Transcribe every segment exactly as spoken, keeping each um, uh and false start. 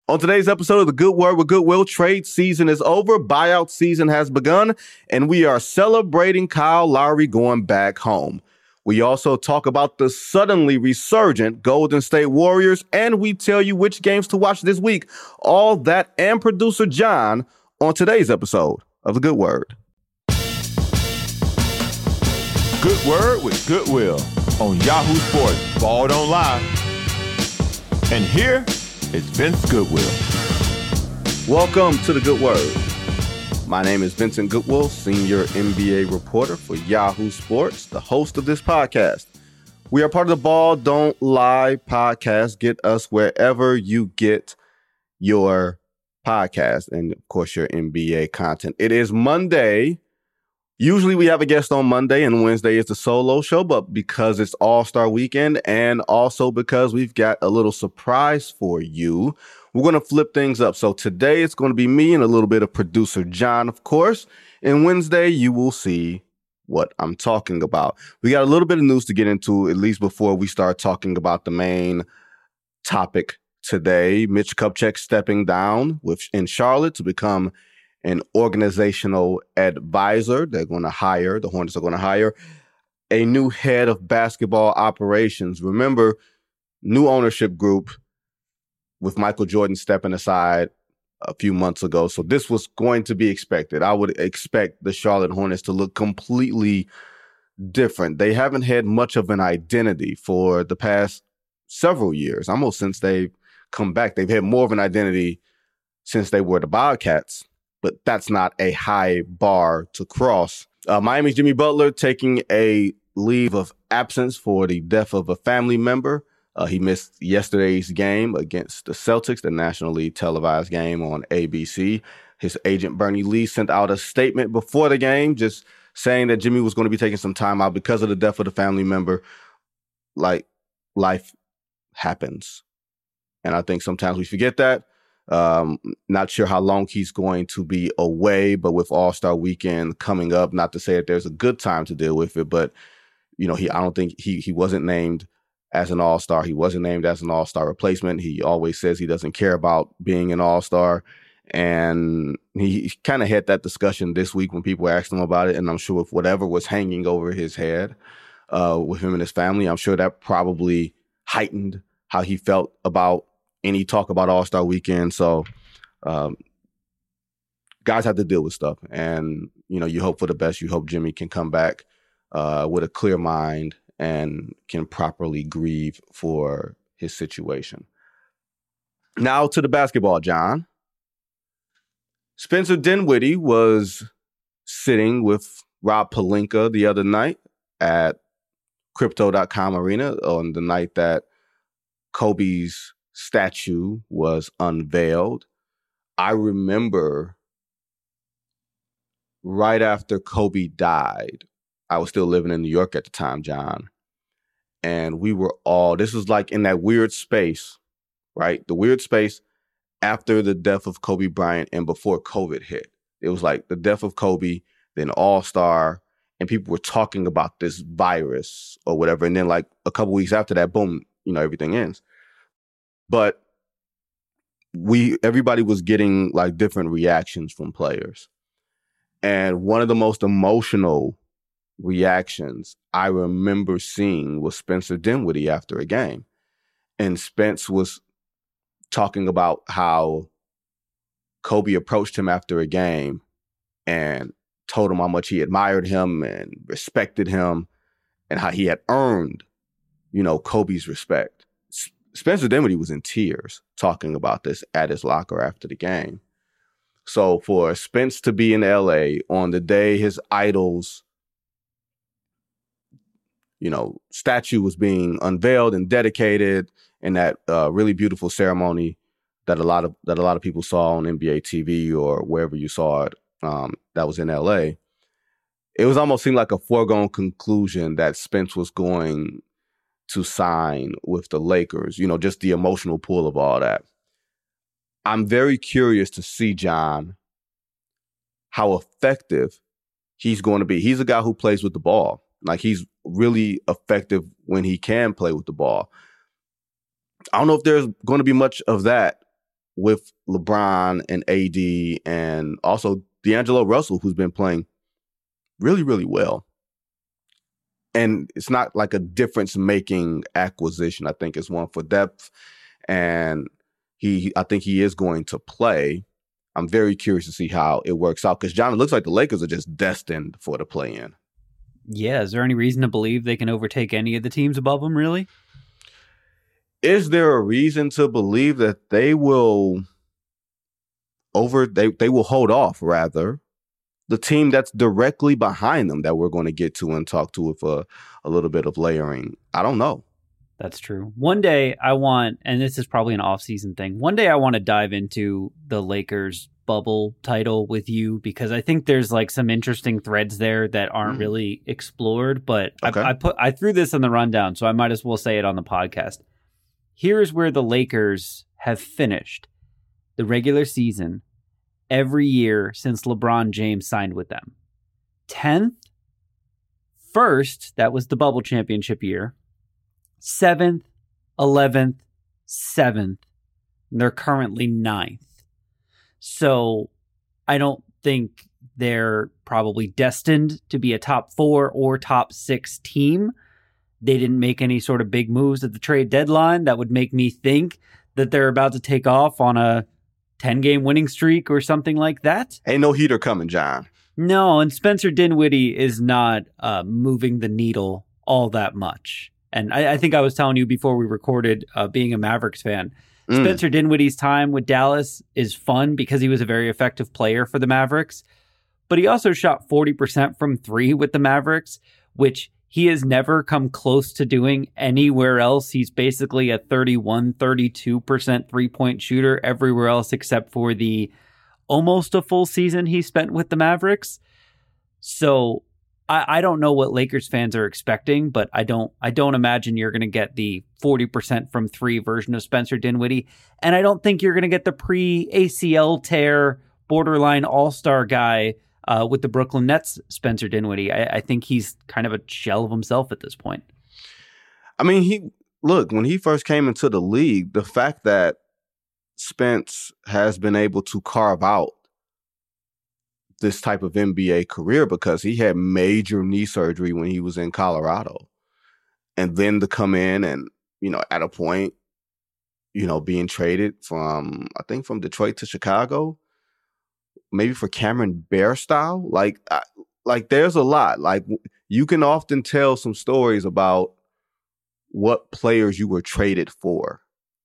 On today's episode of The Good Word with Goodwill, trade season is over, buyout season has begun, and we are celebrating Kyle Lowry going back home. We also talk about the suddenly resurgent Golden State Warriors, and we tell you which games to watch this week. All that and producer John on today's episode of The Good Word. Good Word with Goodwill on Yahoo Sports. Ball don't lie. And here is Vince Goodwill. Welcome to The Good Word. My name is Vincent Goodwill, senior N B A reporter for Yahoo Sports, the host of this podcast. We are part of the Ball Don't Lie podcast. Get us wherever you get your podcast and, of course, your N B A content. It is Monday. Usually we have a guest on Monday, and Wednesday is the solo show, but because it's All-Star Weekend and also because we've got a little surprise for you, we're going to flip things up. So today it's going to be me and a little bit of producer John, of course, and Wednesday you will see what I'm talking about. We got a little bit of news to get into, at least before we start talking about the main topic today. Mitch Kupchak stepping down with in Charlotte to become an organizational advisor. They're going to hire, the Hornets are going to hire a new head of basketball operations. Remember, new ownership group with Michael Jordan stepping aside a few months ago. So this was going to be expected. I would expect the Charlotte Hornets to look completely different. They haven't had much of an identity for the past several years, almost since they've come back. They've had more of an identity since they were the Bobcats. But that's not a high bar to cross. Uh, Miami's Jimmy Butler taking a leave of absence for the death of a family member. Uh, he missed yesterday's game against the Celtics, the nationally televised game on A B C. His agent, Bernie Lee, sent out a statement before the game just saying that Jimmy was going to be taking some time out because of the death of the family member. Like, life happens. And I think sometimes we forget that. Um, not sure how long he's going to be away, but with All-Star Weekend coming up, not to say that there's a good time to deal with it, but you know, he I don't think he he wasn't named as an All-Star. He wasn't named as an All-Star replacement. He always says he doesn't care about being an All-Star, and he kind of had that discussion this week when people asked him about it. And I'm sure with whatever was hanging over his head uh, with him and his family, I'm sure that probably heightened how he felt about any talk about All-Star Weekend. So um, guys have to deal with stuff. And, you know, you hope for the best. You hope Jimmy can come back uh, with a clear mind and can properly grieve for his situation. Now to the basketball, John. Spencer Dinwiddie was sitting with Rob Pelinka the other night at Crypto dot com Arena on the night that Kobe's statue was unveiled. I remember right after Kobe died, I was still living in New York at the time, John, and we were all, this was like in that weird space, right? The weird space after the death of Kobe Bryant and before COVID hit. It was like the death of Kobe, then All-Star, and people were talking about this virus or whatever. And then like a couple weeks after that, boom, you know, everything ends. But we, everybody was getting like different reactions from players. And one of the most emotional reactions I remember seeing was Spencer Dinwiddie after a game. And Spence was talking about how Kobe approached him after a game and told him how much he admired him and respected him and how he had earned, you know, Kobe's respect. Spencer Dinwiddie was in tears talking about this at his locker after the game. So for Spence to be in L A on the day his idol's, you know, statue was being unveiled and dedicated in that uh, really beautiful ceremony that a lot of that a lot of people saw on N B A T V or wherever you saw it, um, that was in L A. It was almost seemed like a foregone conclusion that Spence was going to sign with the Lakers, you know, just the emotional pull of all that. I'm very curious to see, John, how effective he's going to be. He's a guy who plays with the ball. Like, he's really effective when he can play with the ball. I don't know if there's going to be much of that with LeBron and A D and also D'Angelo Russell, who's been playing really, really well. And it's not like a difference-making acquisition. I think it's one for depth, and he, I think he is going to play. I'm very curious to see how it works out because, John, it looks like the Lakers are just destined for the play-in. Yeah, is there any reason to believe they can overtake any of the teams above them, really? Is there a reason to believe that they will over they they will hold off, rather, the team that's directly behind them that we're going to get to and talk to with a, a little bit of layering? I don't know. That's true. One day I want, and this is probably an off-season thing, one day I want to dive into the Lakers bubble title with you because I think there's like some interesting threads there that aren't mm. really explored, but okay. I, I put I threw this in the rundown, so I might as well say it on the podcast. Here's where the Lakers have finished the regular season every year since LeBron James signed with them. tenth, first, that was the bubble championship year, seventh, eleventh, seventh, and they're currently ninth. So I don't think they're probably destined to be a top four or top six team. They didn't make any sort of big moves at the trade deadline that would make me think that they're about to take off on a ten-game winning streak or something like that. Ain't no heater coming, John. No, and Spencer Dinwiddie is not uh, moving the needle all that much. And I, I think I was telling you before we recorded, uh, being a Mavericks fan, mm. Spencer Dinwiddie's time with Dallas is fun because he was a very effective player for the Mavericks. But he also shot forty percent from three with the Mavericks, which he has never come close to doing anywhere else. He's basically a thirty-one, thirty-two percent three-point shooter everywhere else except for the almost a full season he spent with the Mavericks. So I, I don't know what Lakers fans are expecting, but I don't I don't imagine you're going to get the forty percent from three version of Spencer Dinwiddie. And I don't think you're going to get the pre-A C L tear, borderline all-star guy Uh, with the Brooklyn Nets, Spencer Dinwiddie. I, I think he's kind of a shell of himself at this point. I mean, he look, when he first came into the league, the fact that Spence has been able to carve out this type of N B A career because he had major knee surgery when he was in Colorado. And then to come in and, you know, at a point, you know, being traded from, I think from Detroit to Chicago, maybe for Cameron Bairstow, like, I, like there's a lot. Like you can often tell some stories about what players you were traded for,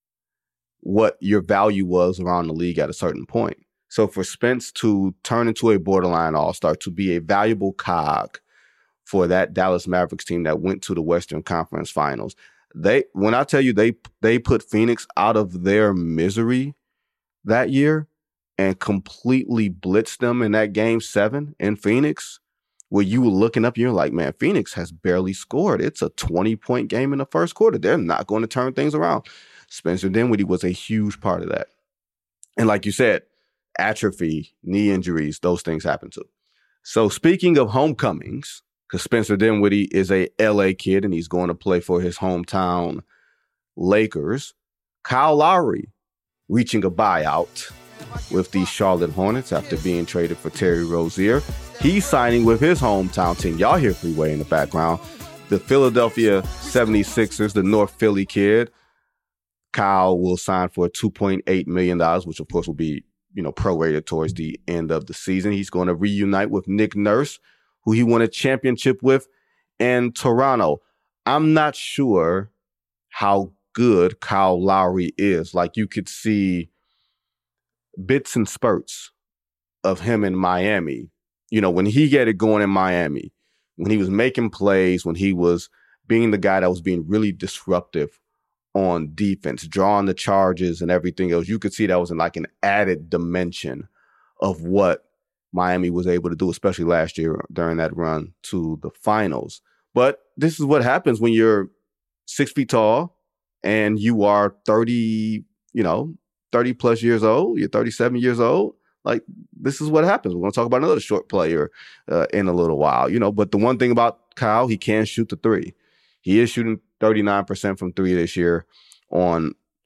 what your value was around the league at a certain point. So for Spence to turn into a borderline all-star, to be a valuable cog for that Dallas Mavericks team that went to the Western Conference Finals, they, when I tell you they they put Phoenix out of their misery that year and completely blitzed them in that game seven in Phoenix, where you were looking up, you're like, man, Phoenix has barely scored. It's a twenty-point game in the first quarter. They're not going to turn things around. Spencer Dinwiddie was a huge part of that. And like you said, atrophy, knee injuries, those things happen too. So speaking of homecomings, because Spencer Dinwiddie is a L A kid and he's going to play for his hometown Lakers, Kyle Lowry reaching a buyout with the Charlotte Hornets after being traded for Terry Rozier. He's signing with his hometown team. Y'all hear Freeway in the background. The Philadelphia seventy-sixers, the North Philly kid. Kyle will sign for two point eight million dollars, which of course will be, you know, prorated towards the end of the season. He's going to reunite with Nick Nurse, who he won a championship with in Toronto. I'm not sure how good Kyle Lowry is. Like you could see bits and spurts of him in Miami. You know, when he get it going in Miami, when he was making plays, when he was being the guy that was being really disruptive on defense, drawing the charges and everything else, you could see that was in like an added dimension of what Miami was able to do, especially last year during that run to the finals. But this is what happens when you're six feet tall and you are thirty, you know, thirty plus years old, you're thirty-seven years old. Like, this is what happens. We're going to talk about another short player uh, in a little while, you know. But the one thing about Kyle, he can shoot the three. He is shooting thirty-nine percent from three this year on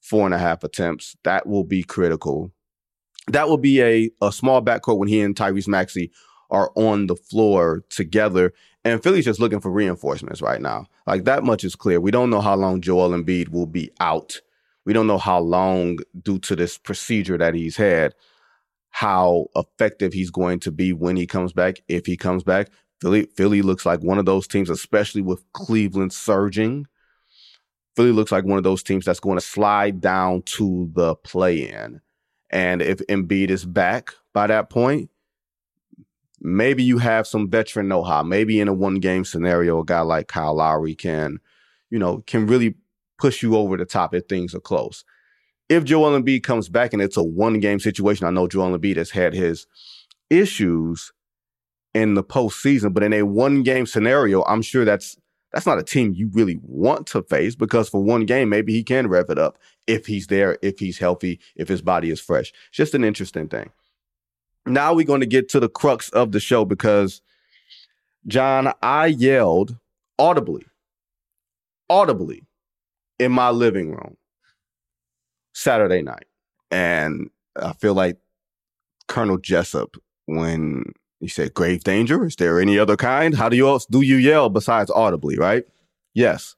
four and a half attempts. That will be critical. That will be a, a small backcourt when he and Tyrese Maxey are on the floor together. And Philly's just looking for reinforcements right now. Like, that much is clear. We don't know how long Joel Embiid will be out. We don't know how long, due to this procedure that he's had, how effective he's going to be when he comes back, if he comes back. Philly, Philly looks like one of those teams, especially with Cleveland surging. Philly looks like one of those teams that's going to slide down to the play-in. And if Embiid is back by that point, maybe you have some veteran know-how. Maybe in a one-game scenario, a guy like Kyle Lowry can, you know, can really push you over the top if things are close. If Joel Embiid comes back and it's a one-game situation, I know Joel Embiid has had his issues in the postseason, but in a one-game scenario, I'm sure that's that's not a team you really want to face, because for one game, maybe he can rev it up if he's there, if he's healthy, if his body is fresh. It's just an interesting thing. Now we're going to get to the crux of the show, because, John, I yelled audibly, audibly in my living room Saturday night. And I feel like Colonel Jessup when he said, grave danger? Is there any other kind? How do you else do you yell besides audibly, right? Yes.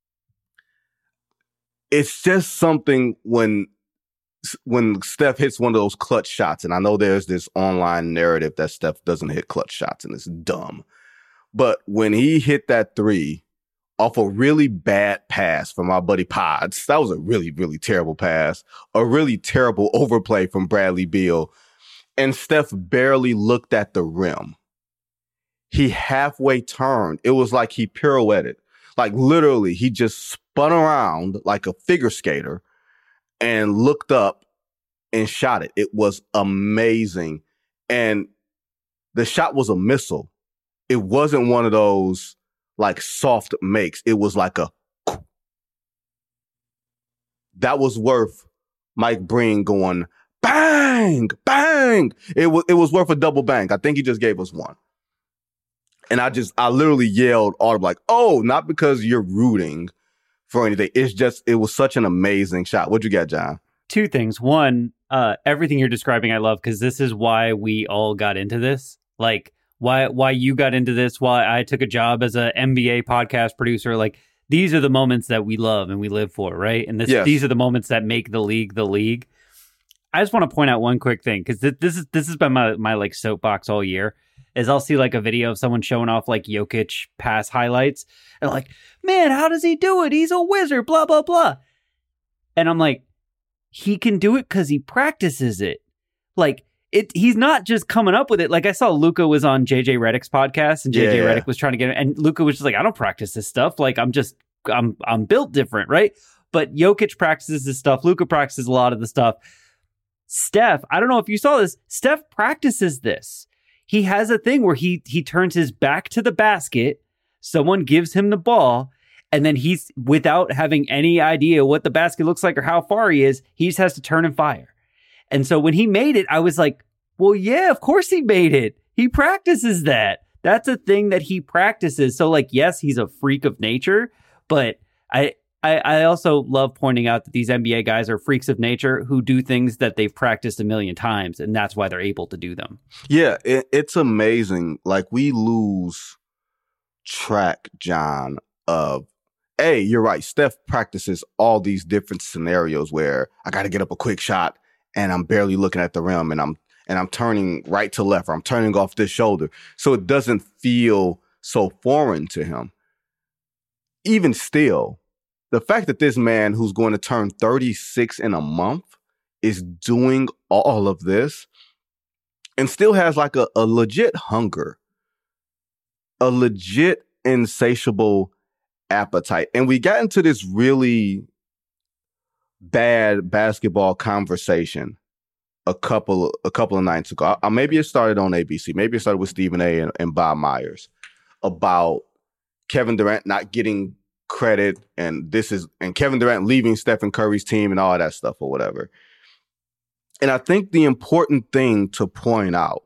It's just something when when Steph hits one of those clutch shots, and I know there's this online narrative that Steph doesn't hit clutch shots, and it's dumb. But when he hit that three off a really bad pass from our buddy Pods, that was a really, really terrible pass, a really terrible overplay from Bradley Beal, and Steph barely looked at the rim. He halfway turned. It was like he pirouetted. Like, literally, he just spun around like a figure skater and looked up and shot it. It was amazing. And the shot was a missile. It wasn't one of those like soft makes. It was like a, that was worth Mike Breen going bang, bang. It was, it was worth a double bang. I think he just gave us one. And I just, I literally yelled audibly, like, oh, not because you're rooting for anything. It's just, it was such an amazing shot. What'd you get, John? Two things. One, uh, everything you're describing, I love, because this is why we all got into this. Like, why why you got into this, why I took a job as a N B A podcast producer. Like, these are the moments that we love and we live for, right? And this, yes. These are the moments that make the league the league. I just want to point out one quick thing, because th- this is this has been my, my like soapbox all year. Is I'll see like a video of someone showing off like Jokic pass highlights and like, man, how does he do it? He's a wizard, blah, blah, blah. And I'm like, he can do it because he practices it. Like, it. He's not just coming up with it. Like, I saw Luka was on J J Redick's podcast, and J J yeah. Redick was trying to get it. And Luka was just like, I don't practice this stuff. Like, I'm just, I'm, I'm built different, right? But Jokic practices this stuff. Luka practices a lot of the stuff. Steph, I don't know if you saw this. Steph practices this. He has a thing where he he turns his back to the basket, someone gives him the ball, and then he's, without having any idea what the basket looks like or how far he is, he just has to turn and fire. And so when he made it, I was like, well, yeah, of course he made it. He practices that. That's a thing that he practices. So, like, yes, he's a freak of nature, but I... I, I also love pointing out that these N B A guys are freaks of nature who do things that they've practiced a million times, and that's why they're able to do them. Yeah, it, it's amazing. Like, we lose track, John, of, hey, you're right, Steph practices all these different scenarios where I got to get up a quick shot and I'm barely looking at the rim and I'm and I'm turning right to left or I'm turning off this shoulder. So it doesn't feel so foreign to him. Even still, the fact that this man who's going to turn thirty-six in a month is doing all of this and still has like a, a legit hunger, a legit insatiable appetite. And we got into this really bad basketball conversation a couple a couple of nights ago. I, maybe it started on A B C. Maybe it started with Stephen A. and, and Bob Myers about Kevin Durant not getting credit, and this is and Kevin Durant leaving Stephen Curry's team and all that stuff or whatever. And I think the important thing to point out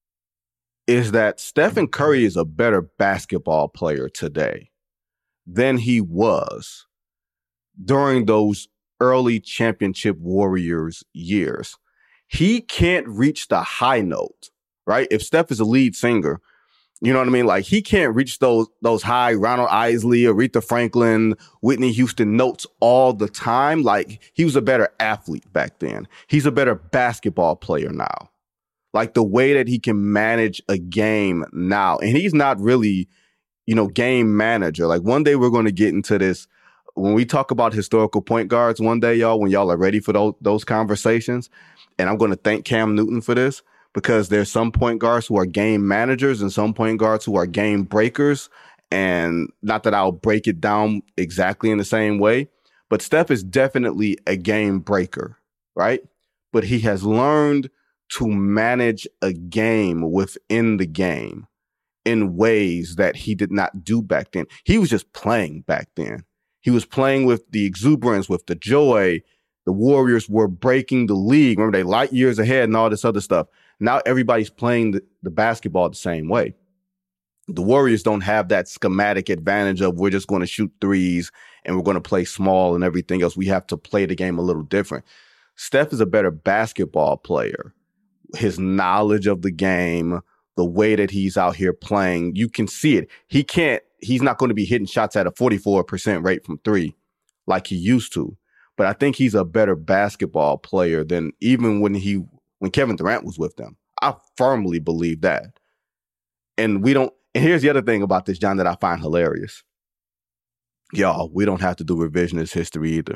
is that Stephen Curry is a better basketball player today than he was during those early championship Warriors years. He can't reach the high note, right? If Steph is a lead singer, you know what I mean? Like, he can't reach those those high Ronald Isley, Aretha Franklin, Whitney Houston notes all the time. Like, he was a better athlete back then. He's a better basketball player now. Like, the way that he can manage a game now. And he's not really, you know, game manager. Like, one day we're going to get into this. When we talk about historical point guards one day, y'all, when y'all are ready for those, those conversations, and I'm going to thank Cam Newton for this, because there's some point guards who are game managers and some point guards who are game breakers. And not that I'll break it down exactly in the same way, but Steph is definitely a game breaker, right? But he has learned to manage a game within the game in ways that he did not do back then. He was just playing back then. He was playing with the exuberance, with the joy. The Warriors were breaking the league. Remember, they light years ahead and all this other stuff. Now everybody's playing the, the basketball the same way. The Warriors don't have that schematic advantage of we're just going to shoot threes and we're going to play small and everything else. We have to play the game a little different. Steph is a better basketball player. His knowledge of the game, the way that he's out here playing, you can see it. He can't, he's not going to be hitting shots at a forty-four percent rate from three like he used to. But I think he's a better basketball player than even when he when Kevin Durant was with them. I firmly believe that. And we don't, and here's the other thing about this, John, that I find hilarious. Y'all, we don't have to do revisionist history either.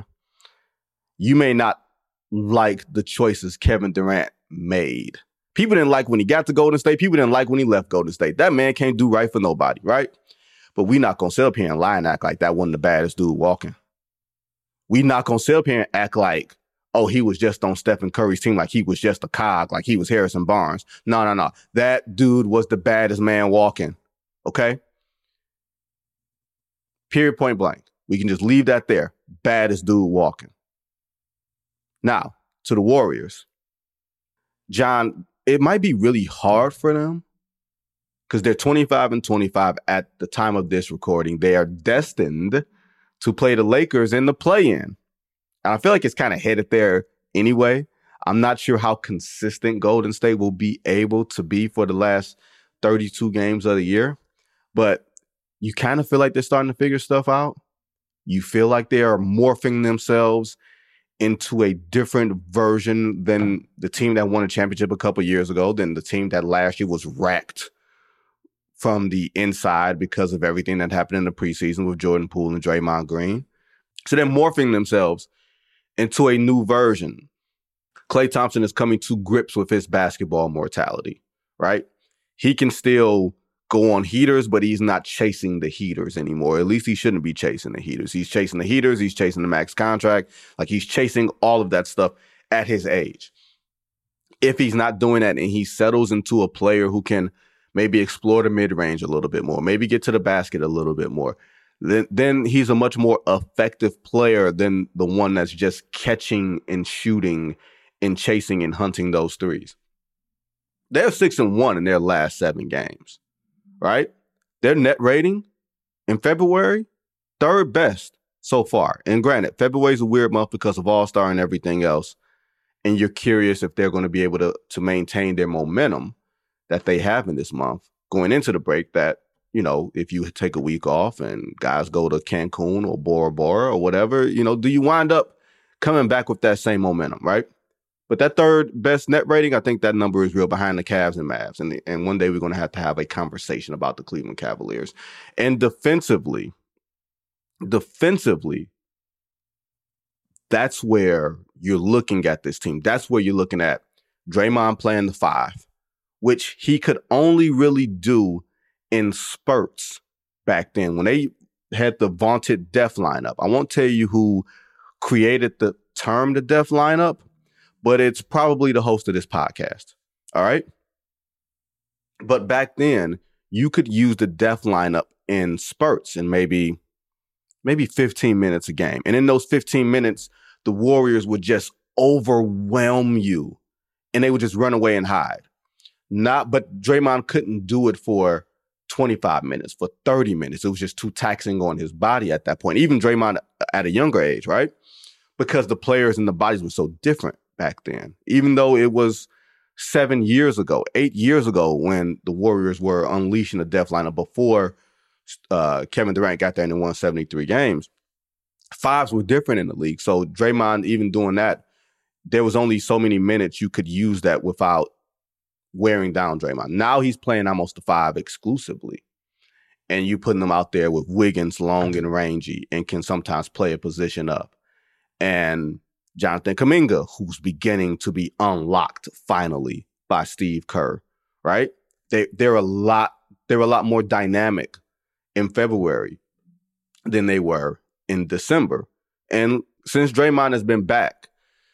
You may not like the choices Kevin Durant made. People didn't like when he got to Golden State. People didn't like when he left Golden State. That man can't do right for nobody, right? But we not going to sit up here and lie and act like that wasn't the baddest dude walking. We not going to sit up here and act like, oh, he was just on Stephen Curry's team, like he was just a cog, like he was Harrison Barnes. No, no, no. That dude was the baddest man walking, okay? Period, point blank. We can just leave that there. Baddest dude walking. Now, to the Warriors. John, it might be really hard for them because they're twenty-five and twenty-five at the time of this recording. They are destined to play the Lakers in the play-in. And I feel like it's kind of headed there anyway. I'm not sure how consistent Golden State will be able to be for the last thirty-two games of the year. But you kind of feel like they're starting to figure stuff out. You feel like they are morphing themselves into a different version than the team that won a championship a couple years ago, than the team that last year was wrecked from the inside because of everything that happened in the preseason with Jordan Poole and Draymond Green. So they're morphing themselves into a new version. Klay Thompson is coming to grips with his basketball mortality, right? He can still go on heaters, but he's not chasing the heaters anymore. At least he shouldn't be chasing the heaters. He's chasing the heaters. He's chasing the max contract. Like, he's chasing all of that stuff at his age. If he's not doing that and he settles into a player who can maybe explore the mid-range a little bit more, maybe get to the basket a little bit more, then, then he's a much more effective player than the one that's just catching and shooting and chasing and hunting those threes. They're six and one in their last seven games, right? Their net rating in February, third best so far. And granted, February is a weird month because of All-Star and everything else. And you're curious if they're going to be able to, to maintain their momentum that they have in this month going into the break, that, you know, if you take a week off and guys go to Cancun or Bora Bora or whatever, you know, do you wind up coming back with that same momentum, right? But that third best net rating, I think that number is real behind the Cavs and Mavs. And, and one day we're going to have to have a conversation about the Cleveland Cavaliers. And defensively, defensively, that's where you're looking at this team. That's where you're looking at Draymond playing the five, which he could only really do in spurts back then when they had the vaunted death lineup. I won't tell you who created the term the death lineup, but it's probably the host of this podcast. All right. But back then, you could use the death lineup in spurts and maybe, maybe fifteen minutes a game. And in those fifteen minutes, the Warriors would just overwhelm you and they would just run away and hide. Not, but Draymond couldn't do it for twenty-five minutes, for thirty minutes. It was just too taxing on his body at that point. Even Draymond at a younger age, right? because the players and the bodies were so different back then. Even though it was seven years ago, eight years ago when the Warriors were unleashing the death lineup before uh, Kevin Durant got there and they won seventy-three games, fives were different in the league. So Draymond, even doing that, there was only so many minutes you could use that without wearing down Draymond. Now he's playing almost the five exclusively. And you putting them out there with Wiggins, long and rangy, and can sometimes play a position up. And Jonathan Kuminga, who's beginning to be unlocked finally by Steve Kerr, right? They they're a lot they're a lot more dynamic in February than they were in December. And since Draymond has been back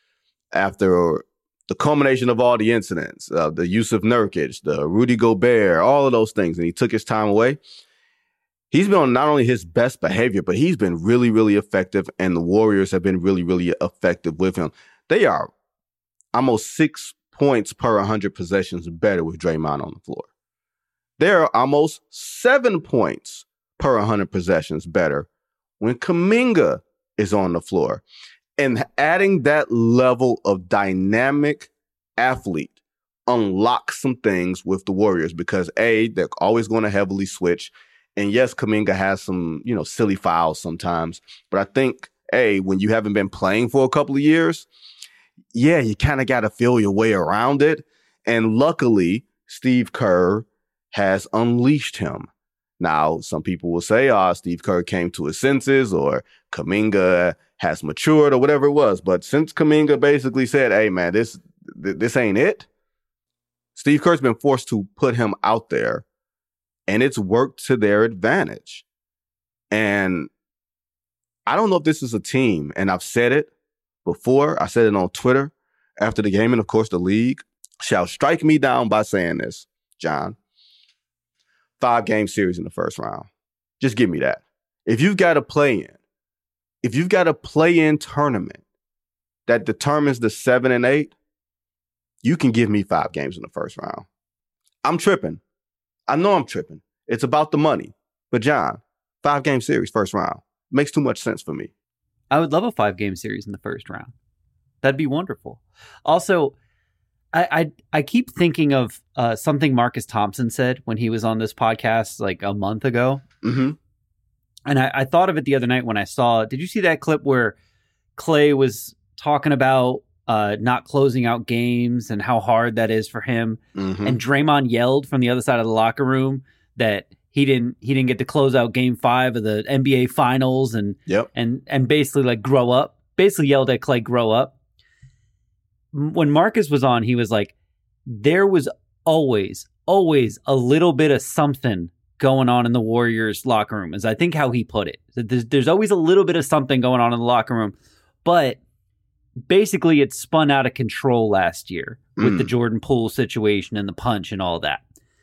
after the culmination of all the incidents, uh, the Yusuf Nurkic, the Rudy Gobert, all of those things, and he took his time away, he's been on not only his best behavior, but he's been really, really effective, and the Warriors have been really, really effective with him. They are almost six points per one hundred possessions better with Draymond on the floor. They're almost seven points per one hundred possessions better when Kuminga is on the floor. And adding that level of dynamic athlete unlocks some things with the Warriors because, A, they're always going to heavily switch. And yes, Kuminga has some, you know, silly fouls sometimes. But I think, A, when you haven't been playing for a couple of years, yeah, you kind of got to feel your way around it. And luckily, Steve Kerr has unleashed him. Now, some people will say, oh, Steve Kerr came to his senses or Kuminga has matured or whatever it was. But since Kuminga basically said, hey, man, this this ain't it, Steve Kerr's been forced to put him out there, and it's worked to their advantage. And I don't know if this is a team, and I've said it before. I said it on Twitter after the game, and of course the league shall strike me down by saying this, John. Five-game series in the first round. Just give me that. If you've got a play-in, if you've got a play-in tournament that determines the seven and eight, you can give me five games in the first round. I'm tripping. I know I'm tripping. It's about the money. But John, five-game series, first round. Makes too much sense for me. I would love a five-game series in the first round. That'd be wonderful. Also, I I, I keep thinking of uh, something Marcus Thompson said when he was on this podcast like a month ago. Mm-hmm. And I, I thought of it the other night when I saw, did you see that clip where Clay was talking about uh, not closing out games and how hard that is for him? Mm-hmm. And Draymond yelled from the other side of the locker room that he didn't he didn't get to close out game five of the N B A finals and yep. and and basically like grow up. Basically yelled at Clay, grow up. When Marcus was on, he was like, there was always, always a little bit of something going on in the Warriors locker room, is I think how he put it. There's, there's always a little bit of something going on in the locker room, but basically it spun out of control last year with mm. the Jordan Poole situation and the punch and all that.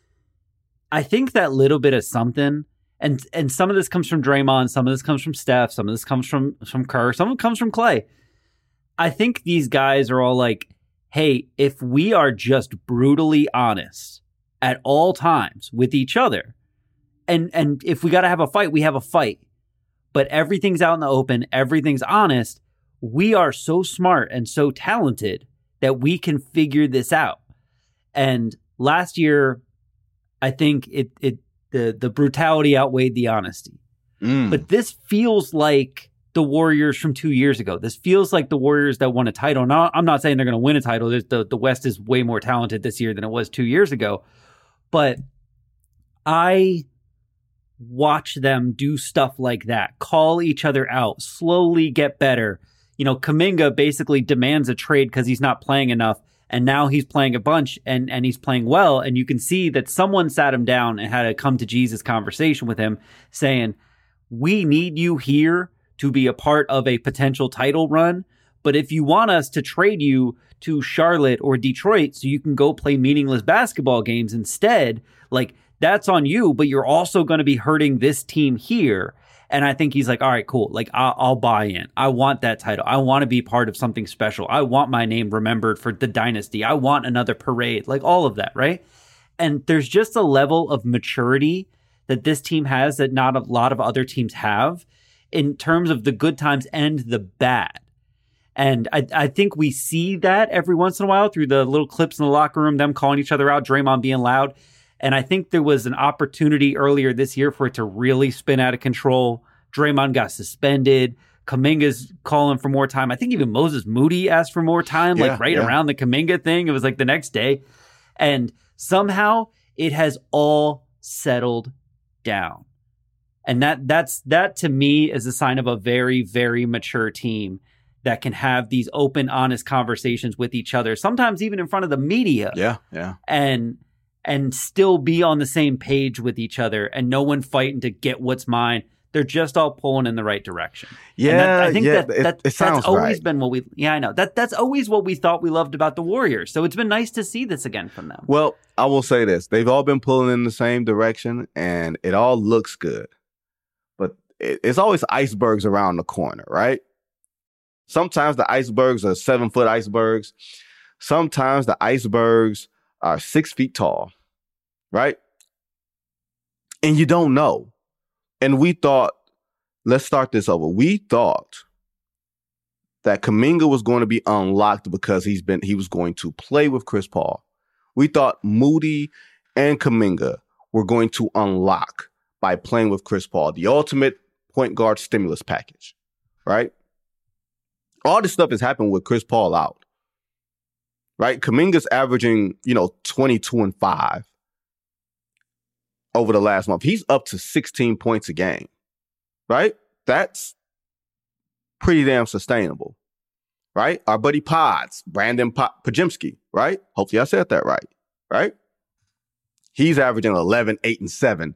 I think that little bit of something, and and some of this comes from Draymond, some of this comes from Steph, some of this comes from, from Kerr, some of it comes from Clay. I think these guys are all like, hey, if we are just brutally honest at all times with each other, and and if we got to have a fight, we have a fight, but everything's out in the open, everything's honest, we are so smart and so talented that we can figure this out. And last year, I think it it the the brutality outweighed the honesty. Mm. But this feels like the Warriors from two years ago. This feels like the Warriors that won a title. Now, I'm not saying they're going to win a title. The, the West is way more talented this year than it was two years ago. But I watch them do stuff like that, call each other out, slowly get better. You know, Kuminga basically demands a trade because he's not playing enough. And now he's playing a bunch and, and he's playing well. And you can see that someone sat him down and had a come to Jesus conversation with him saying, we need you here to be a part of a potential title run. But if you want us to trade you to Charlotte or Detroit so you can go play meaningless basketball games instead, like that's on you, but you're also going to be hurting this team here. And I think he's like, all right, cool. Like I'll, I'll buy in. I want that title. I want to be part of something special. I want my name remembered for the dynasty. I want another parade, like all of that. Right. And there's just a level of maturity that this team has that not a lot of other teams have, in terms of the good times and the bad. And I, I think we see that every once in a while through the little clips in the locker room, them calling each other out, Draymond being loud. And I think there was an opportunity earlier this year for it to really spin out of control. Draymond got suspended. Kuminga's calling for more time. I think even Moses Moody asked for more time, yeah, like right yeah. around the Kuminga thing. It was like the next day. And somehow it has all settled down. And that that's that to me is a sign of a very, very mature team that can have these open, honest conversations with each other, sometimes even in front of the media. Yeah, yeah. And and still be on the same page with each other and no one fighting to get what's mine. They're just all pulling in the right direction. Yeah, that, I think yeah, that, it, that it sounds that's always right. been what we. Yeah, I know that that's always what we thought we loved about the Warriors. So it's been nice to see this again from them. Well, I will say this: they've all been pulling in the same direction, and it all looks good. But it, it's always icebergs around the corner, right? Sometimes the icebergs are seven foot icebergs. Sometimes the icebergs are six feet tall, right? And you don't know. And we thought, let's start this over. We thought that Kuminga was going to be unlocked because he's been he was going to play with Chris Paul. We thought Moody and Kuminga were going to unlock by playing with Chris Paul, the ultimate point guard stimulus package, right? All this stuff has happened with Chris Paul out, right? Kuminga's averaging, you know, twenty-two and five. Over the last month. He's up to sixteen points a game, right? That's pretty damn sustainable, right? Our buddy Pods, Brandon po- Pajimski, right? Hopefully I said that right, right? He's averaging eleven, eight, and seven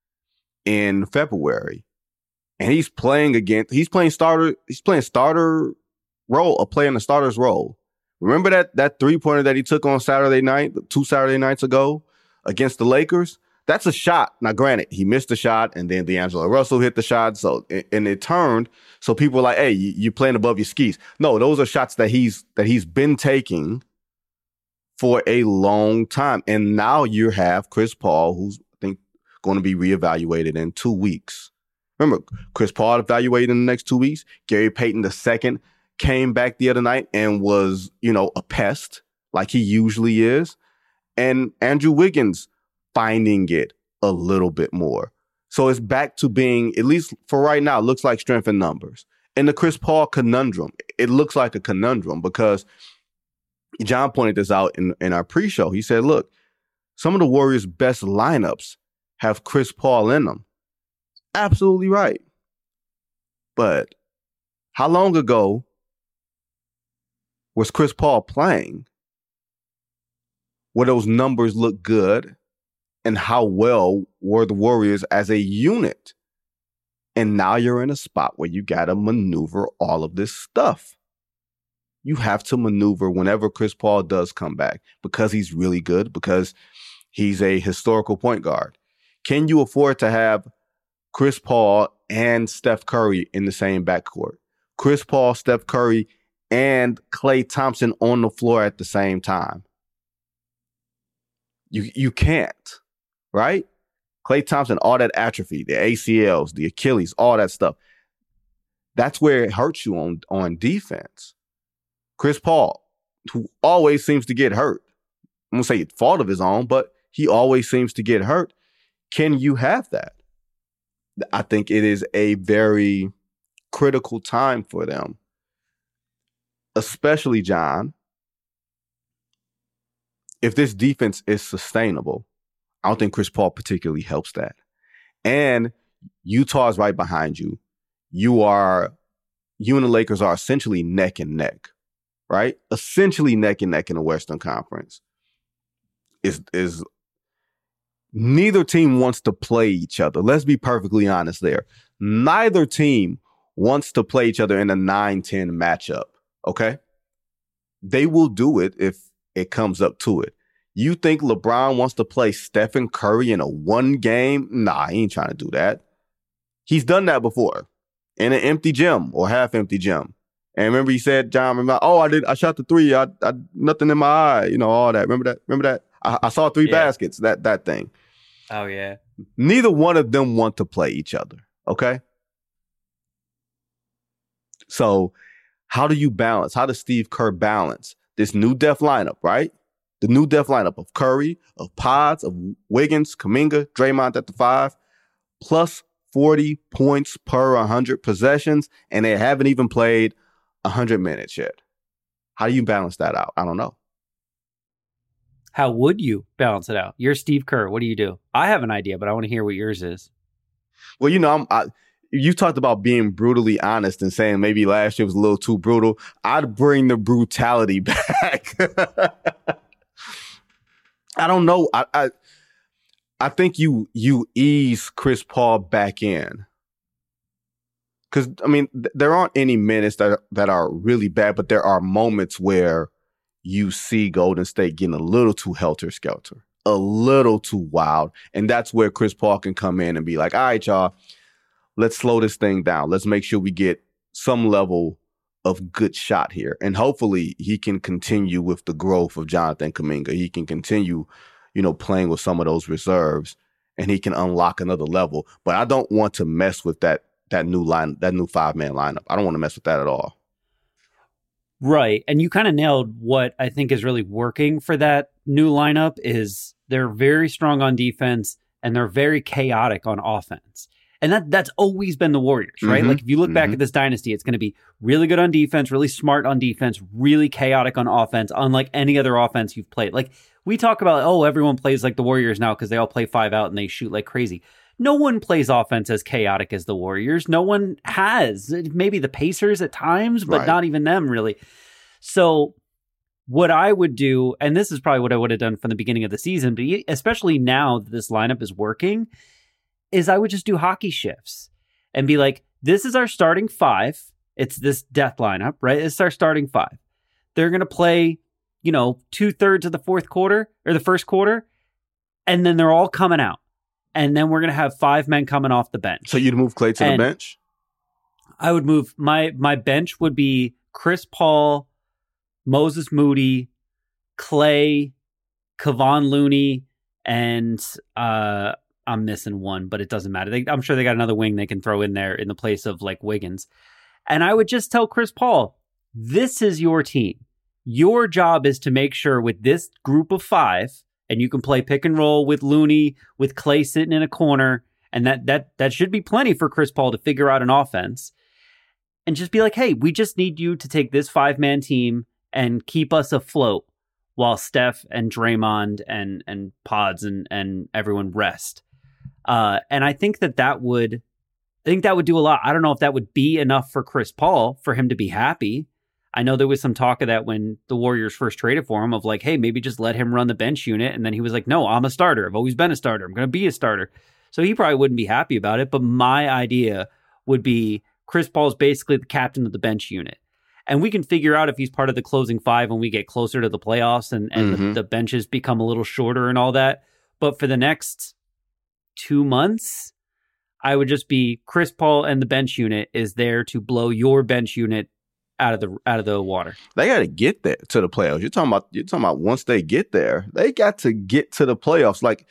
in February. And he's playing against, he's playing starter, he's playing starter role, or playing the starter's role. Remember that that three-pointer that he took on Saturday night, two Saturday nights ago against the Lakers? That's a shot. Now, granted, he missed the shot, and then D'Angelo Russell hit the shot, so and it turned. So people were like, "Hey, you, you playing above your skis?" No, those are shots that he's that he's been taking for a long time, and now you have Chris Paul, who's I think going to be reevaluated in two weeks. Remember, Chris Paul evaluated in the next two weeks. Gary Payton the second came back the other night and was, you know, a pest like he usually is, and Andrew Wiggins finding it a little bit more. So it's back to being, at least for right now, looks like strength in numbers. And the Chris Paul conundrum, it looks like a conundrum because John pointed this out in, in our pre-show. He said, look, some of the Warriors' best lineups have Chris Paul in them. Absolutely right. But how long ago was Chris Paul playing where those numbers look good? And how well were the Warriors as a unit? And now you're in a spot where you got to maneuver all of this stuff. You have to maneuver whenever Chris Paul does come back because he's really good, because he's a historical point guard. Can you afford to have Chris Paul and Steph Curry in the same backcourt? Chris Paul, Steph Curry, and Klay Thompson on the floor at the same time? You, you can't. Right? Klay Thompson, all that atrophy, the A C Ls, the Achilles, all that stuff. That's where it hurts you on, on defense. Chris Paul, who always seems to get hurt. I'm going to say it's fault of his own, but he always seems to get hurt. Can you have that? I think it is a very critical time for them. Especially, John, if this defense is sustainable. I don't think Chris Paul particularly helps that. And Utah is right behind you. You are, you and the Lakers are essentially neck and neck, right? Essentially neck and neck in the Western Conference. Is is neither team wants to play each other. Let's be perfectly honest there. Neither team wants to play each other in a nine ten matchup, okay? They will do it if it comes up to it. You think LeBron wants to play Stephen Curry in a one game? Nah, he ain't trying to do that. He's done that before in an empty gym or half empty gym. And remember he said, John, remember, oh, I did, I shot the three. I, I nothing in my eye, you know, all that. Remember that? Remember that? I, I saw three yeah. baskets, that, that thing. Oh, yeah. Neither one of them want to play each other. Okay. So how do you balance? How does Steve Kerr balance this new death lineup, right? The new death lineup of Curry, of Pods, of Wiggins, Kuminga, Draymond at the five, plus forty points per one hundred possessions, and they haven't even played one hundred minutes yet. How do you balance that out? I don't know. How would you balance it out? You're Steve Kerr. What do you do? I have an idea, but I want to hear what yours is. Well, you know, I'm, I, you talked about being brutally honest and saying maybe last year was a little too brutal. I'd bring the brutality back. I don't know. I, I I think you you ease Chris Paul back in. Because, I mean, th- there aren't any minutes that are, that are really bad, but there are moments where you see Golden State getting a little too helter-skelter, a little too wild. And that's where Chris Paul can come in and be like, all right, y'all, let's slow this thing down. Let's make sure we get some level of good shot here. And hopefully he can continue with the growth of Jonathan Kuminga. He can continue, you know, playing with some of those reserves, and he can unlock another level. But I don't want to mess with that that new line, that new five-man lineup. I don't want to mess with that at all. Right. And you kind of nailed what I think is really working for that new lineup is they're very strong on defense and they're very chaotic on offense. And that that's always been the Warriors, right? Mm-hmm. Like if you look mm-hmm. back at this dynasty, it's going to be really good on defense, really smart on defense, really chaotic on offense, unlike any other offense you've played. Like we talk about, oh, everyone plays like the Warriors now because they all play five out and they shoot like crazy. No one plays offense as chaotic as the Warriors. No one has. Maybe the Pacers at times, but right. not even them really. So what I would do, and this is probably what I would have done from the beginning of the season, but especially now that this lineup is working, is I would just do hockey shifts and be like, this is our starting five. It's this death lineup, right? It's our starting five. They're going to play, you know, two thirds of the fourth quarter or the first quarter, and then they're all coming out. And then we're going to have five men coming off the bench. So you'd move Klay to and the bench? I would move, my my bench would be Chris Paul, Moses Moody, Klay, Kevon Looney, and uh, I'm missing one, but it doesn't matter. They, I'm sure they got another wing they can throw in there in the place of like Wiggins. And I would just tell Chris Paul, this is your team. Your job is to make sure with this group of five, and you can play pick and roll with Looney, with Klay sitting in a corner, and that that that should be plenty for Chris Paul to figure out an offense. And just be like, hey, we just need you to take this five-man team and keep us afloat while Steph and Draymond and and Pods and and everyone rest. Uh, and I think that that would, I think that would do a lot. I don't know if that would be enough for Chris Paul for him to be happy. I know there was some talk of that when the Warriors first traded for him of like, hey, maybe just let him run the bench unit. And then he was like, no, I'm a starter. I've always been a starter. I'm going to be a starter. So he probably wouldn't be happy about it. But my idea would be Chris Paul's basically the captain of the bench unit. And we can figure out if he's part of the closing five when we get closer to the playoffs and, and mm-hmm. the, the benches become a little shorter and all that. But for the next two months, I would just be Chris Paul, and the bench unit is there to blow your bench unit out of the out of the water. They got to get there to the playoffs. You're talking about you're talking about once they get there, they got to get to the playoffs. Like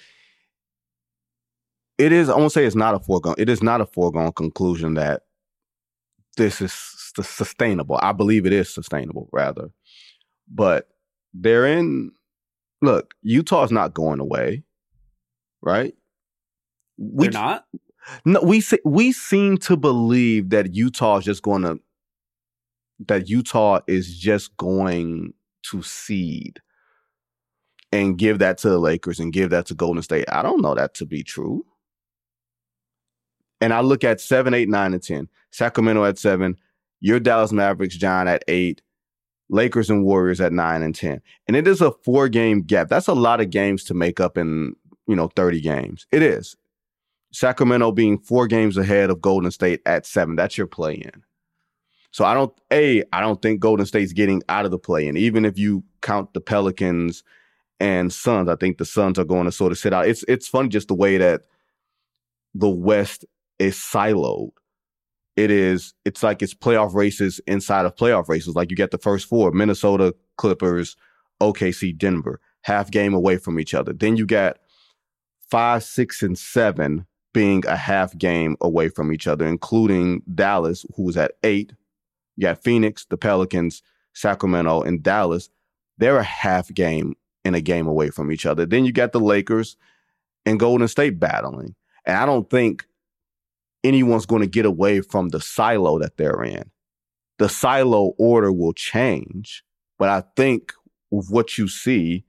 it is, I won't say it's not a foregone. It is not a foregone conclusion that this is sustainable. I believe it is sustainable, rather. But they're in. Look, Utah's not going away, right? We, they're not. No, we we seem to believe that Utah's just going to. that Utah is just going to seed and give that to the Lakers and give that to Golden State. I don't know that to be true. And I look at seven, eight, nine, and ten. Sacramento at seven. Your Dallas Mavericks, John, at eight. Lakers and Warriors at nine and ten. And it is a four-game gap. That's a lot of games to make up in, you know, thirty games. It is. Sacramento being four games ahead of Golden State at seven. That's your play-in. So I don't, A, I don't think Golden State's getting out of the play-in. Even if you count the Pelicans and Suns, I think the Suns are going to sort of sit out. It's it's funny just the way that the West is siloed. It is, it's like it's playoff races inside of playoff races. Like you get the first four, Minnesota, Clippers, O K C, Denver, half game away from each other. Then you got five, six, and seven being a half game away from each other, including Dallas, who was at eight, You got Phoenix, the Pelicans, Sacramento, and Dallas. They're a half game and a game away from each other. Then you got the Lakers and Golden State battling. And I don't think anyone's going to get away from the silo that they're in. The silo order will change, but I think with what you see,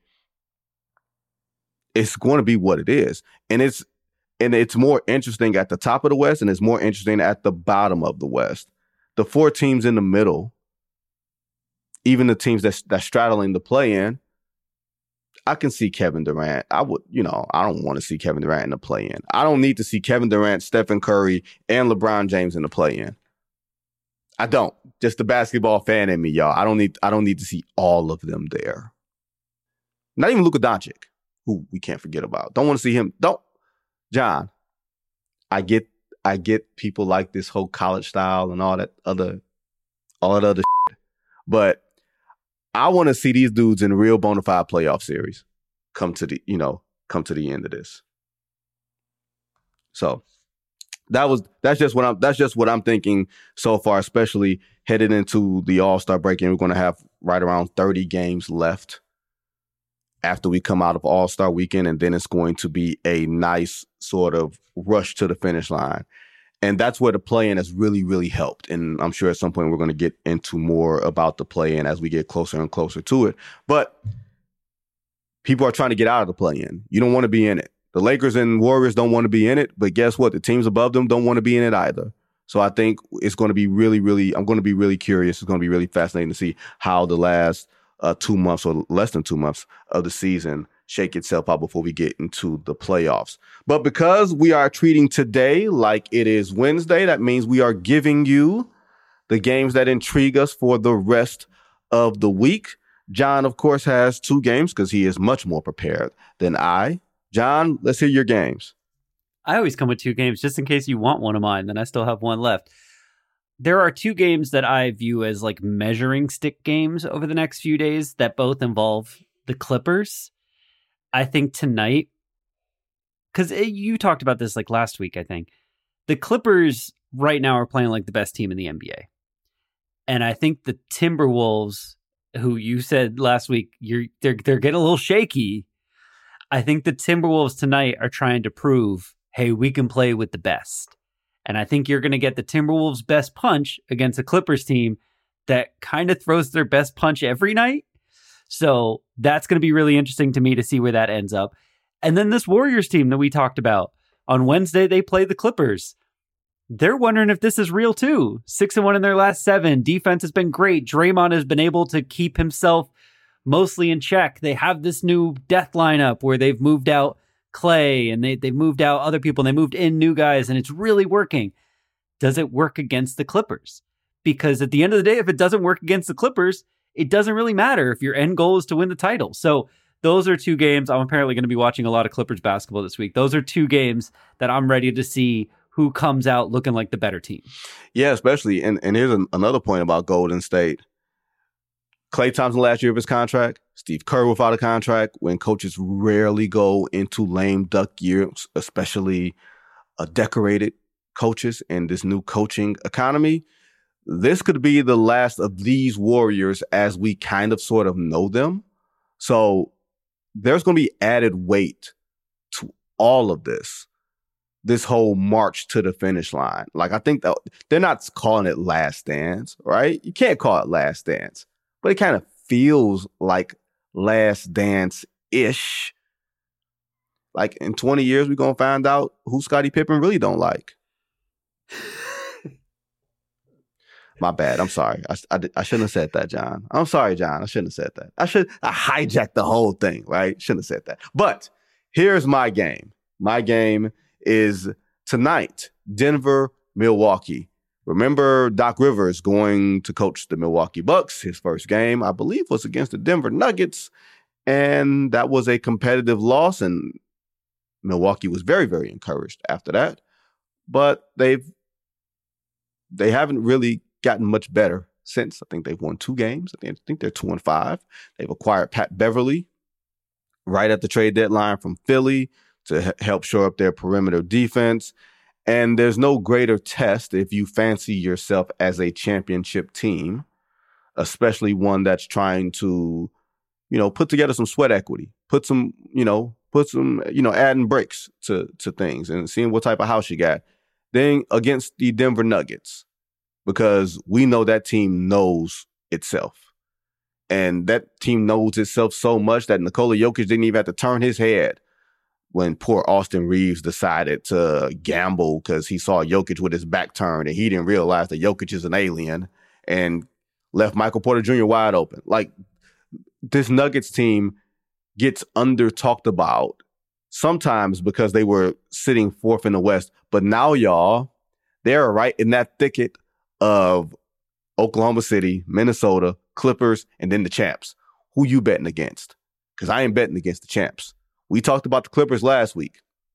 it's going to be what it is. And it's and it's more interesting at the top of the West, and it's more interesting at the bottom of the West. The four teams in the middle, even the teams that's that's straddling the play-in, I can see Kevin Durant. I would, you know, I don't want to see Kevin Durant in the play-in. I don't need to see Kevin Durant, Stephen Curry, and LeBron James in the play-in. I don't. Just the basketball fan in me, y'all. I don't need. I don't need to see all of them there. Not even Luka Doncic, who we can't forget about. Don't want to see him. Don't, John. I get. I get people like this whole college style and all that other, all that other shit. But I want to see these dudes in real bona fide playoff series come to the, you know, come to the end of this. So that was, that's just what I'm, that's just what I'm thinking so far, especially headed into the All-Star break. And we're going to have right around thirty games left after we come out of All-Star weekend. And then it's going to be a nice sort of rush to the finish line. And that's where the play-in has really, really helped. And I'm sure at some point we're going to get into more about the play-in as we get closer and closer to it. But people are trying to get out of the play-in. You don't want to be in it. The Lakers and Warriors don't want to be in it. But guess what? The teams above them don't want to be in it either. So I think it's going to be really, really, I'm going to be really curious. It's going to be really fascinating to see how the last uh, two months or less than two months of the season shake itself out before we get into the playoffs. But because we are treating today like it is Wednesday, that means we are giving you the games that intrigue us for the rest of the week. John, of course, has two games because he is much more prepared than I. John, let's hear your games. I always come with two games just in case you want one of mine, then I still have one left. There are two games that I view as like measuring stick games over the next few days that both involve the Clippers. I think tonight, because you talked about this like last week, I think. The Clippers right now are playing like the best team in the N B A. And I think the Timberwolves, who you said last week, you're they're they're getting a little shaky. I think the Timberwolves tonight are trying to prove, hey, we can play with the best. And I think you're going to get the Timberwolves' best punch against a Clippers team that kind of throws their best punch every night. So that's going to be really interesting to me to see where that ends up. And then this Warriors team that we talked about, on Wednesday, they play the Clippers. They're wondering if this is real too. Six and one in their last seven. Defense has been great. Draymond has been able to keep himself mostly in check. They have this new death lineup where they've moved out Clay and they, they've moved out other people and they moved in new guys and it's really working. Does it work against the Clippers? Because at the end of the day, if it doesn't work against the Clippers, it doesn't really matter if your end goal is to win the title. So those are two games. I'm apparently going to be watching a lot of Clippers basketball this week. Those are two games that I'm ready to see who comes out looking like the better team. Yeah, especially. And, and here's an, another point about Golden State. Klay Thompson last year of his contract, Steve Kerr without a contract, when coaches rarely go into lame duck years, especially uh, decorated coaches in this new coaching economy. This could be the last of these Warriors as we kind of sort of know them. So there's going to be added weight to all of this, this whole march to the finish line. Like, I think that they're not calling it Last Dance, right? You can't call it Last Dance, but it kind of feels like Last Dance-ish. Like in twenty years, we're going to find out who Scottie Pippen really don't like. My bad. I'm sorry. I, I, I shouldn't have said that, John. I'm sorry, John. I shouldn't have said that. I should. I hijacked the whole thing, right? Shouldn't have said that. But here's my game. My game is tonight, Denver, Milwaukee. Remember Doc Rivers going to coach the Milwaukee Bucks. His first game, I believe, was against the Denver Nuggets. And that was a competitive loss. And Milwaukee was very, very encouraged after that. But they've they haven't really gotten much better since. I think they've won two games. I think they're two and five. They've acquired Pat Beverly right at the trade deadline from Philly to h- help shore up their perimeter defense. And there's no greater test if you fancy yourself as a championship team, especially one that's trying to, you know, put together some sweat equity, put some, you know, put some, you know, adding bricks to, to things and seeing what type of house you got. Then against the Denver Nuggets, because we know that team knows itself. And that team knows itself so much that Nikola Jokic didn't even have to turn his head when poor Austin Reeves decided to gamble because he saw Jokic with his back turned and he didn't realize that Jokic is an alien and left Michael Porter Junior wide open. Like, this Nuggets team gets under talked about sometimes because they were sitting fourth in the West. But now, y'all, they're right in that thicket of Oklahoma City, Minnesota, Clippers, and then the champs. Who you betting against? Because I ain't betting against the champs. We talked about the Clippers last week.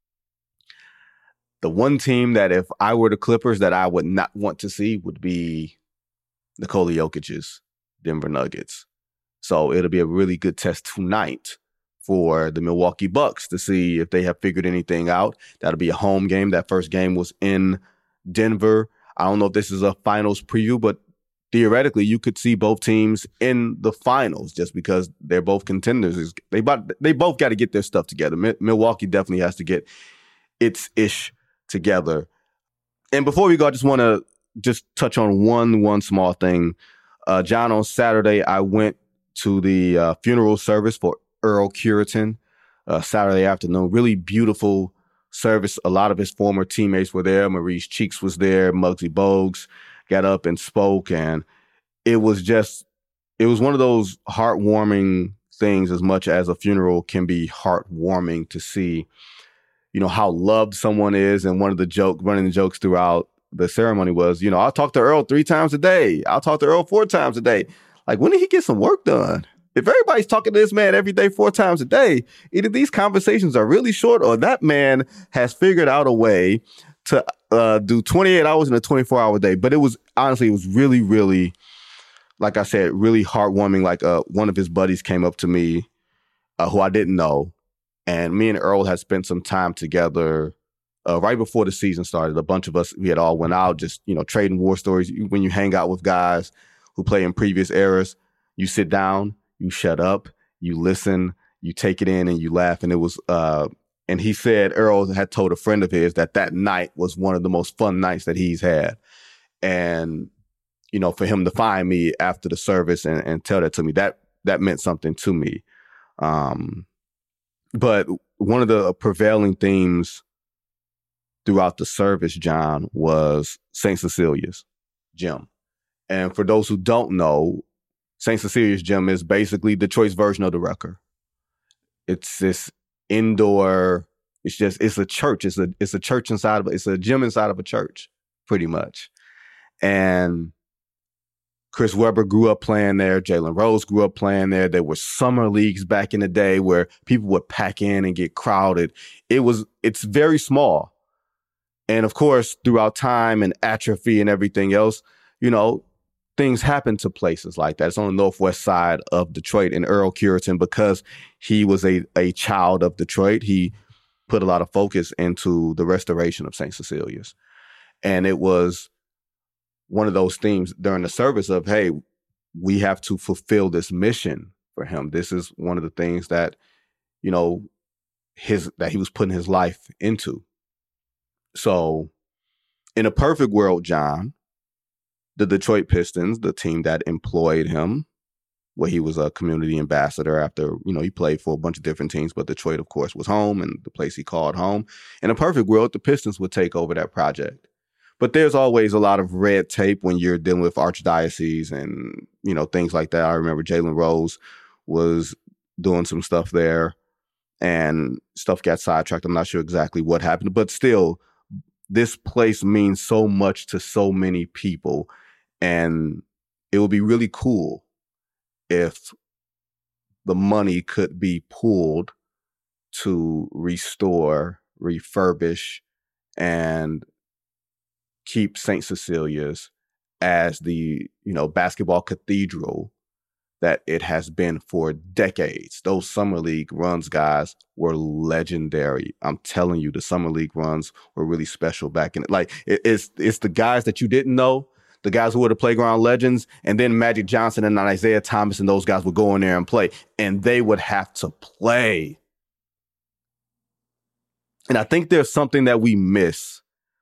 The one team that if I were the Clippers that I would not want to see would be Nikola Jokic's Denver Nuggets. So it'll be a really good test tonight for the Milwaukee Bucks to see if they have figured anything out. That'll be a home game. That first game was in Denver. I don't know if this is a finals preview, but theoretically, you could see both teams in the finals just because they're both contenders. They, they both got to get their stuff together. Milwaukee definitely has to get its ish together. And before we go, I just want to just touch on one, one small thing. Uh, John, on Saturday, I went to the uh, funeral service for Earl Cureton uh, Saturday afternoon. Really beautiful service. A lot of his former teammates were there. Maurice Cheeks was there. Muggsy Bogues got up and spoke. And it was just, it was one of those heartwarming things as much as a funeral can be heartwarming to see, you know, how loved someone is. And one of the joke, one of the jokes throughout the ceremony was, you know, I'll talk to Earl three times a day. I'll talk to Earl four times a day. Like, when did he get some work done? If everybody's talking to this man every day, four times a day, either these conversations are really short or that man has figured out a way to uh, do twenty-eight hours in a twenty-four hour day. But it was, honestly, it was really, really, like I said, really heartwarming. Like uh, one of his buddies came up to me uh, who I didn't know. And me and Earl had spent some time together uh, right before the season started. A bunch of us, we had all went out just, you know, trading war stories. When you hang out with guys who play in previous eras, you sit down, you shut up, you listen, you take it in, and you laugh. And it was, uh, and he said Earl had told a friend of his that that night was one of the most fun nights that he's had. And, you know, for him to find me after the service and, and tell that to me, that that meant something to me. Um, but one of the prevailing themes throughout the service, John, was Saint Cecilia's gym. And for those who don't know, Saint Cecilia's gym is basically Detroit's version of the Rucker. It's this indoor, it's just, it's a church. It's a, it's a church inside of, it's a gym inside of a church, pretty much. And Chris Webber grew up playing there. Jalen Rose grew up playing there. There were summer leagues back in the day where people would pack in and get crowded. It was, it's very small. And of course, throughout time and atrophy and everything else, you know, things happen to places like that. It's on the northwest side of Detroit. And Earl Cureton, because he was a, a child of Detroit, he put a lot of focus into the restoration of Saint Cecilia's. And it was one of those themes during the service of, hey, we have to fulfill this mission for him. This is one of the things that, you know, his that he was putting his life into. So in a perfect world, John, the Detroit Pistons, the team that employed him, where he was a community ambassador after, you know, he played for a bunch of different teams, but Detroit, of course, was home and the place he called home. In a perfect world, the Pistons would take over that project. But there's always a lot of red tape when you're dealing with archdiocese and, you know, things like that. I remember Jalen Rose was doing some stuff there and stuff got sidetracked. I'm not sure exactly what happened, but still, this place means so much to so many people. And it would be really cool if the money could be pooled to restore, refurbish, and keep Saint Cecilia's as the, you know, basketball cathedral that it has been for decades. Those summer league runs, guys, were legendary. I'm telling you, the summer league runs were really special back in it. Like it, it's it's the guys that you didn't know, the guys who were the playground legends, and then Magic Johnson and Isaiah Thomas and those guys would go in there and play, and they would have to play. And I think there's something that we miss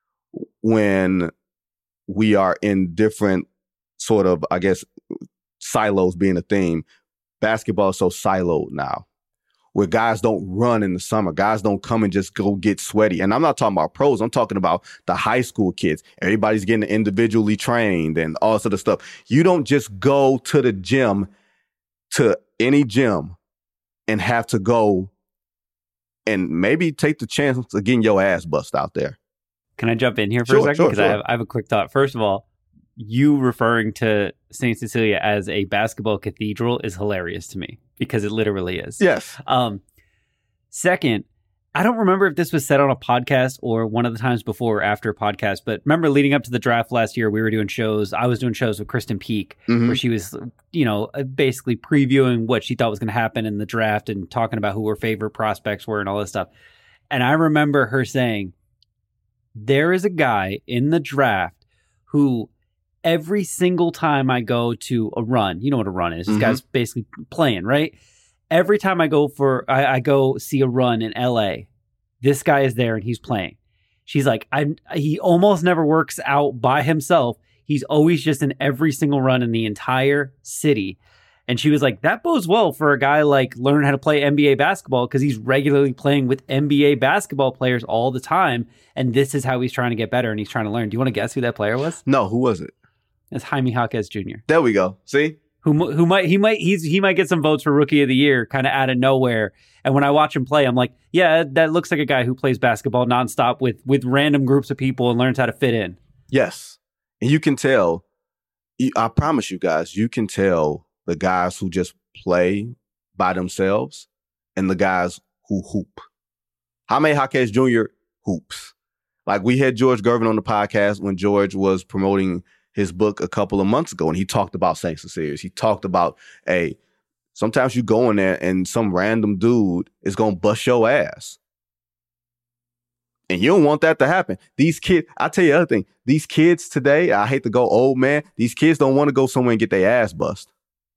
when we are in different sort of, I guess, silos being a theme. Basketball is so siloed now, where guys don't run in the summer. Guys don't come and just go get sweaty. And I'm not talking about pros. I'm talking about the high school kids. Everybody's getting individually trained and all sort of stuff. You don't just go to the gym, to any gym, and have to go and maybe take the chance of getting your ass bust out there. Can I jump in here for Sure, a second? sure, Because sure. I have, I have a quick thought. First of all, you referring to Saint Cecilia as a basketball cathedral is hilarious to me, because it literally is. Yes. Um, second, I don't remember if this was said on a podcast or one of the times before or after a podcast, but remember leading up to the draft last year, we were doing shows. I was doing shows with Kristen Peak, Mhm. where she was, you know, basically previewing what she thought was going to happen in the draft and talking about who her favorite prospects were and all this stuff. And I remember her saying, there is a guy in the draft who every single time I go to a run, you know what a run is. This Mhm. guy's basically playing, right? Every time I go for, I, I go see a run in L A, this guy is there and he's playing. She's like, I, he almost never works out by himself. He's always just in every single run in the entire city. And she was like, that bodes well for a guy like learning how to play N B A basketball, because he's regularly playing with N B A basketball players all the time. And this is how he's trying to get better and he's trying to learn. Do you want to guess who that player was? No, who was it? It's Jaime Jaquez Junior There we go. See? Who who might he might he's he might get some votes for Rookie of the Year kind of out of nowhere. And when I watch him play, I'm like, yeah, that looks like a guy who plays basketball nonstop with with random groups of people and learns how to fit in. Yes. And you can tell, you- I promise you guys, you can tell the guys who just play by themselves and the guys who hoop. Jaime Jaquez Junior hoops. Like, we had George Gervin on the podcast when George was promoting his book a couple of months ago, and he talked about Saint Cecilia's. He talked about, hey, sometimes you go in there and some random dude is going to bust your ass. And you don't want that to happen. These kids, I'll tell you the other thing. These kids today, I hate to go old, man. These kids don't want to go somewhere and get their ass bust.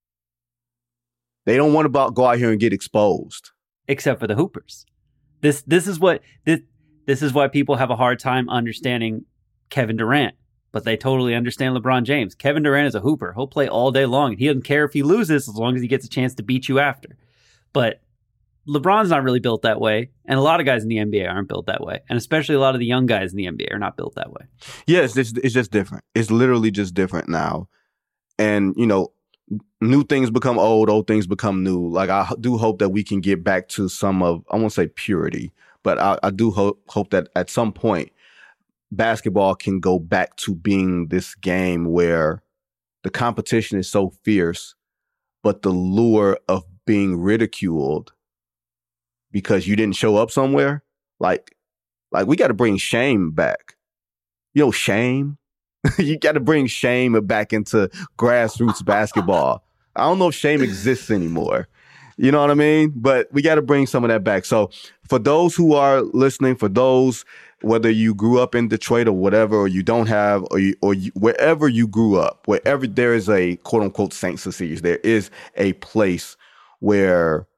They don't want to go out here and get exposed. Except for the hoopers. This this is what this this is why people have a hard time understanding Kevin Durant, but they totally understand LeBron James. Kevin Durant is a hooper. He'll play all day long. He doesn't care if he loses as long as he gets a chance to beat you after. But LeBron's not really built that way, and a lot of guys in the N B A aren't built that way, and especially a lot of the young guys in the N B A are not built that way. Yeah, it's just, it's just different. It's literally just different now. And, you know, new things become old, old things become new. Like, I do hope that we can get back to some of, I won't say purity, but I, I do hope, hope that at some point basketball can go back to being this game where the competition is so fierce, but the lure of being ridiculed because you didn't show up somewhere, like, like we got to bring shame back. You know, shame. You got to bring shame back into grassroots basketball. I don't know if shame exists anymore. You know what I mean? But we got to bring some of that back. So for those who are listening, for those, whether you grew up in Detroit or whatever, or you don't have, or you, or you, wherever you grew up, wherever there is a quote unquote Saint Cecilia's, there is a place where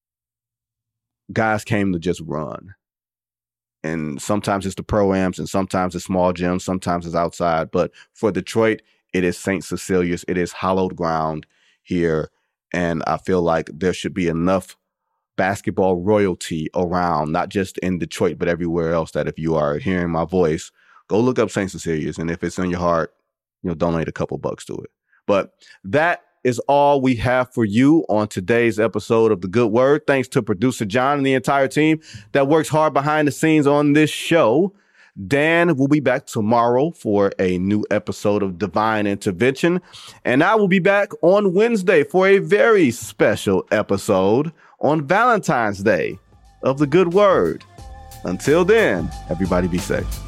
guys came to just run. And sometimes it's the pro-ams and sometimes it's small gyms, sometimes it's outside. But for Detroit, it is Saint Cecilia's. It is hallowed ground here. And I feel like there should be enough basketball royalty around, not just in Detroit, but everywhere else, that if you are hearing my voice, go look up Saint Cecilia's. And if it's in your heart, you know, donate a couple bucks to it. But that is all we have for you on today's episode of The Good Word. Thanks to producer John and the entire team that works hard behind the scenes on this show. Dan will be back tomorrow for a new episode of Divine Intervention. And I will be back on Wednesday for a very special episode on Valentine's Day of The Good Word. Until then, everybody be safe.